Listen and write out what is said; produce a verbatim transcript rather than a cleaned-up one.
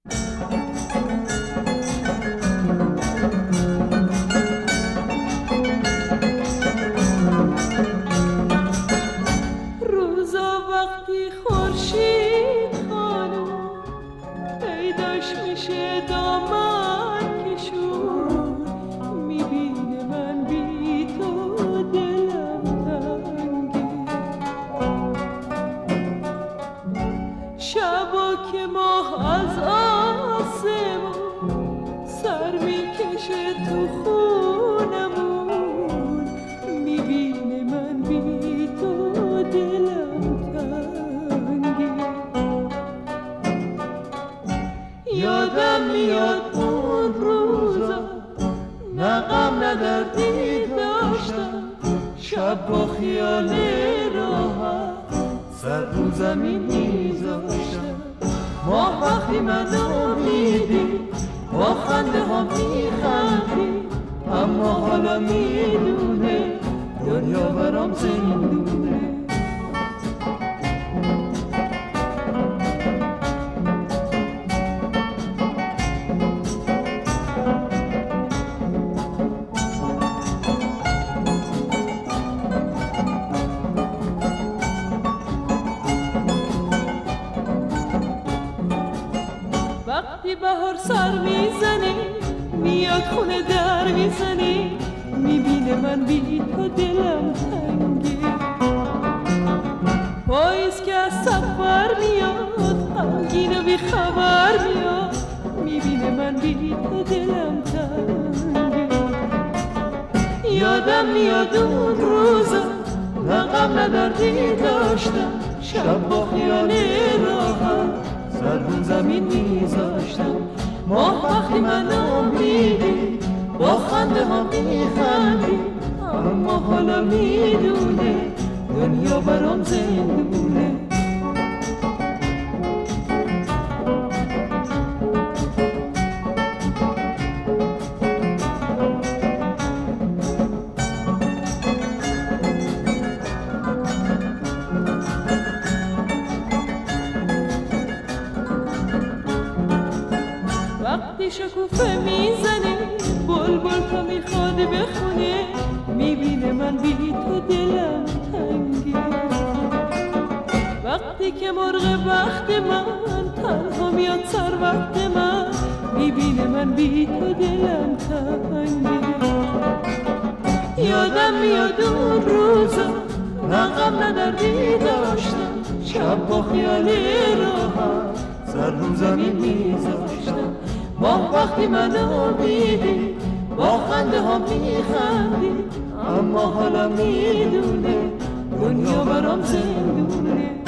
روزا وقتی خورشید خانم پیداش میشه دامن کشون، میبینه من بی تو دلم تنگه. شبا که ماه از آسمون سر میکشه تو خونمون، میبینه من بی تو دلم تنگه. یادم میاد اون روزا نه غم نه دردی داشتم، شب با خیال راحت سر رو زمین میذاشتم. ماه وقتی منو میدید با خنده ها میخندید، اما حالا میدونه دنیا برام زندونه. وقتی بهار سر میزنه میاد خونه در میزنه، میبینه من بی تو دلم تنگه. پاییز که از سفر میاد غمگین و بی خبر میاد، میبینه من بی تو دلم تنگه. یادم میاد اون روزا نه غم نه دردی داشتم، شب با خیال راحت سر رو زمین میذاشتم. ماه وقتی منو میدید با خنده ها میخندید، اما حالا میدونه دنیا برام زندونه. وقتی شکوفه میزنه بلبل تا میخواد بخونه، میبینه من بی تو دلم تنگه. وقتی که مرغ بخت من تنها میاد سر وقت من، میبینه من بی تو دلم تنگه. یادم میاد اون روزا نه غم نه دردی داشتم، شب با خیال راحت سر رو زمین میذاشتم. ماه وقتی منو میدید با خنده ها میخندید، اما حالا میدونه دنیا برام زندونه.